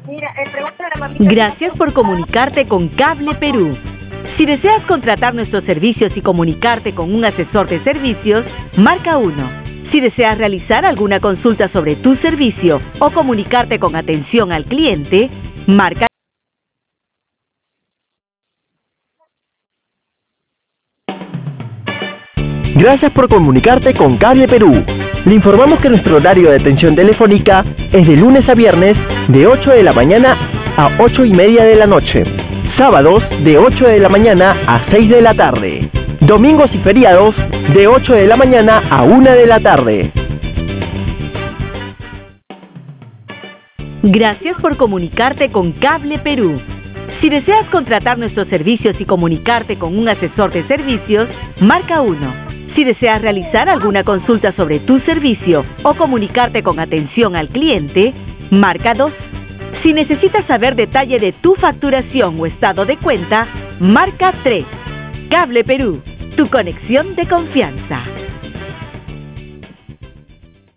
Gracias por comunicarte con Cable Perú. Si deseas contratar nuestros servicios y comunicarte con un asesor de servicios, marca 1. Si deseas realizar alguna consulta sobre tu servicio o comunicarte con atención al cliente, marca. Gracias por comunicarte con Cable Perú. Le informamos que nuestro horario de atención telefónica es de lunes a viernes de 8 de la mañana a 8:30 de la noche. Sábados de 8 de la mañana a 6 de la tarde. Domingos y feriados de 8 de la mañana a 1 de la tarde. Gracias por comunicarte con Cable Perú. Si deseas contratar nuestros servicios y comunicarte con un asesor de servicios, marca 1. Si deseas realizar alguna consulta sobre tu servicio o comunicarte con atención al cliente, marca 2. Si necesitas saber detalle de tu facturación o estado de cuenta, marca 3. Cable Perú, tu conexión de confianza.